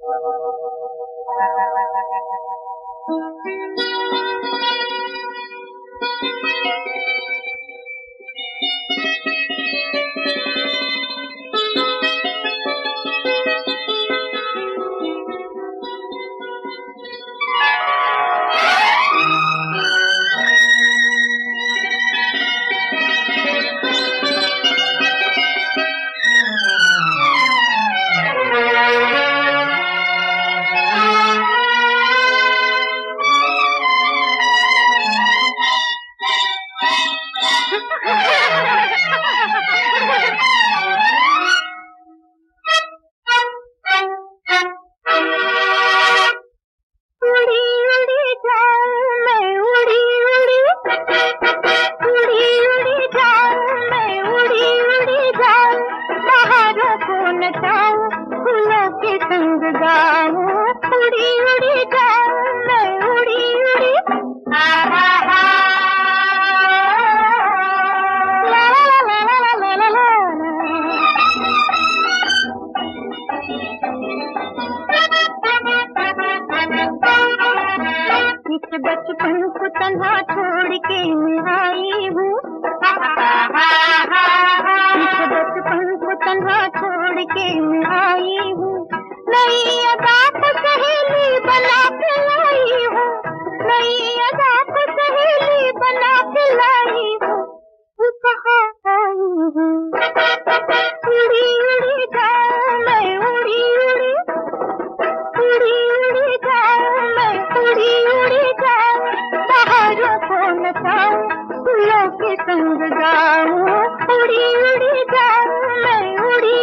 फूलों के संग गाऊं, उड़ी उड़ी जाऊं मैं, उड़ी उड़ी ला ला ला ला ला ला। इस बचपन को तन्हा छोड़ के मैं आई हूँ, इस बचपन को तन्हा छोड़ के मैं आई हूँ। नई अदा को सहेली बना के लाई हूँ, नई अदा को सहेली बना के लाई हूँ। कहाँ आई हूँ, उड़ी उड़ी जाऊं मैं, उड़ी उड़ी उड़ी उड़ी जाऊं मैं, उड़ी उड़ी जाऊं। बाहरों को नचाऊं, फूलों के संग गाऊं, उड़ी उड़ी जाऊं मैं, उड़ी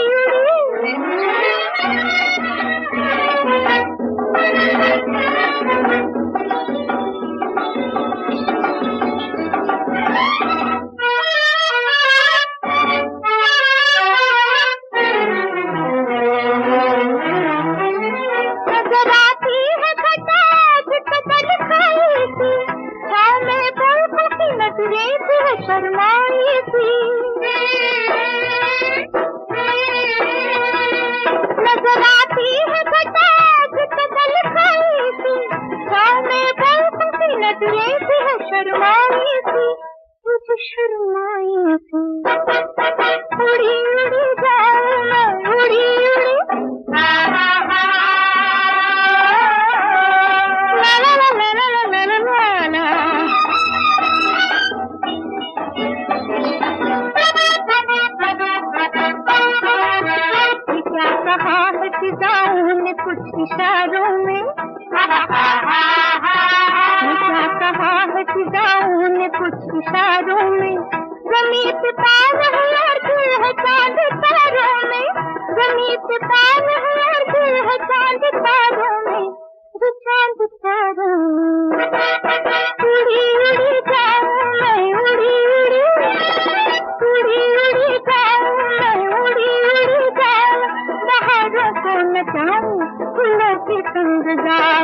नजर आती है घटा जितने खाई थी, छाँव में बरखों की नजरें भी शर्माई थी। नजर आती है घटा जितने खाई थी, छाँव में बरखों की नजरें भी शर्माई थी, मुझे शर्माई थी। उड़ी उड़ी जाऊं मैं, उड़ी उड़ी ला ला ला ला ला ला ला। क्या कहा है फिजाओं ने कुछ इशारों में, क्या कहा है फिजाओं ने कुछ इशारों में। ज़मीं पे पार है और दिल है चांद तारों में, ज़मीं पे पार है और दिल है चांद तारों में, वो चांद तारों में। उड़ी उड़ी जाऊं मैं, उड़ी उड़ी उड़ी उड़ी जाऊं मैं, उड़ी उड़ी जाऊं। बाहरों को नचाऊं, फूलों के संग गाऊं।